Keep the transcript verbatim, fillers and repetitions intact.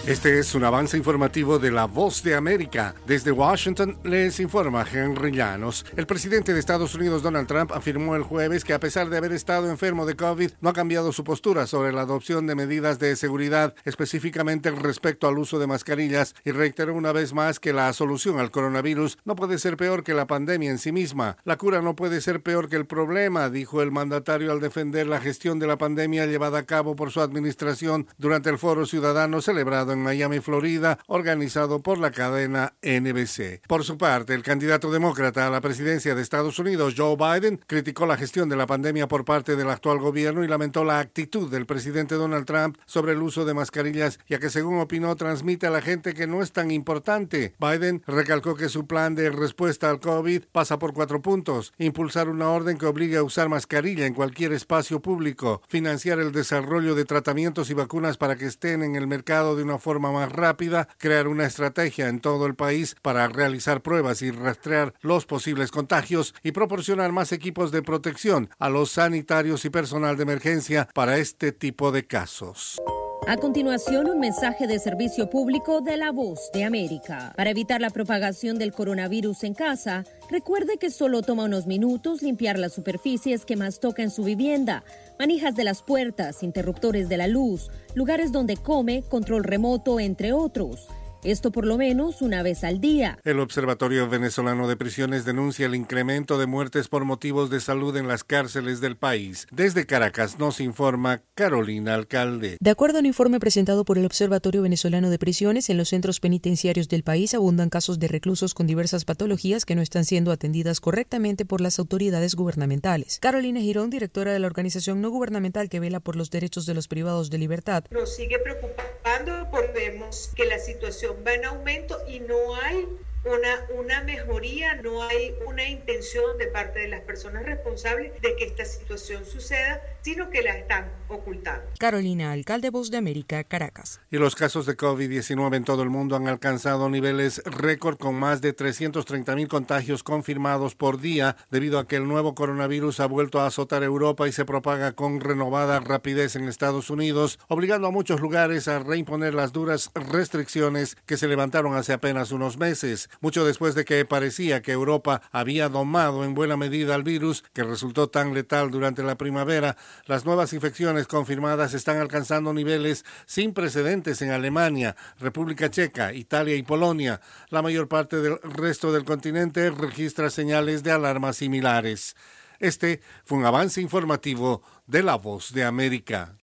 Este es un avance informativo de La Voz de América. Desde Washington les informa Henry Llanos. El presidente de Estados Unidos, Donald Trump, afirmó el jueves que a pesar de haber estado enfermo de COVID, no ha cambiado su postura sobre la adopción de medidas de seguridad, específicamente respecto al uso de mascarillas, y reiteró una vez más que la solución al coronavirus no puede ser peor que la pandemia en sí misma. La cura no puede ser peor que el problema, dijo el mandatario al defender la gestión de la pandemia llevada a cabo por su administración durante el Foro Ciudadano celebrado en Miami, Florida, organizado por la cadena N B C. Por su parte, el candidato demócrata a la presidencia de Estados Unidos, Joe Biden, criticó la gestión de la pandemia por parte del actual gobierno y lamentó la actitud del presidente Donald Trump sobre el uso de mascarillas, ya que, según opinó, transmite a la gente que no es tan importante. Biden recalcó que su plan de respuesta al COVID pasa por cuatro puntos: impulsar una orden que obligue a usar mascarilla en cualquier espacio público, financiar el desarrollo de tratamientos y vacunas para que estén en el mercado de una forma más rápida, crear una estrategia en todo el país para realizar pruebas y rastrear los posibles contagios y proporcionar más equipos de protección a los sanitarios y personal de emergencia para este tipo de casos. A continuación, un mensaje de servicio público de La Voz de América. Para evitar la propagación del coronavirus en casa, recuerde que solo toma unos minutos limpiar las superficies que más toca en su vivienda, manijas de las puertas, interruptores de la luz, lugares donde come, control remoto, entre otros. Esto por lo menos una vez al día. El Observatorio Venezolano de Prisiones denuncia el incremento de muertes por motivos de salud en las cárceles del país. Desde Caracas nos informa Carolina Alcalde. De acuerdo a un informe presentado por el Observatorio Venezolano de Prisiones, en los centros penitenciarios del país abundan casos de reclusos con diversas patologías que no están siendo atendidas correctamente por las autoridades gubernamentales. Carolina Girón, directora de la organización no gubernamental que vela por los derechos de los privados de libertad. Nos sigue preocupando porque vemos que la situación va en aumento y no hay una, una mejoría, no hay una intención de parte de las personas responsables de que esta situación suceda, sino que la están ocultando. Carolina Alcalde, Voz de América, Caracas. Y los casos de COVID diecinueve en todo el mundo han alcanzado niveles récord con más de trescientos treinta mil contagios confirmados por día, debido a que el nuevo coronavirus ha vuelto a azotar Europa y se propaga con renovada rapidez en Estados Unidos, obligando a muchos lugares a reimponer las duras restricciones que se levantaron hace apenas unos meses. Mucho después de que parecía que Europa había domado en buena medida al virus, que resultó tan letal durante la primavera, las nuevas infecciones confirmadas están alcanzando niveles sin precedentes en Alemania, República Checa, Italia y Polonia. La mayor parte del resto del continente registra señales de alarma similares. Este fue un avance informativo de La Voz de América.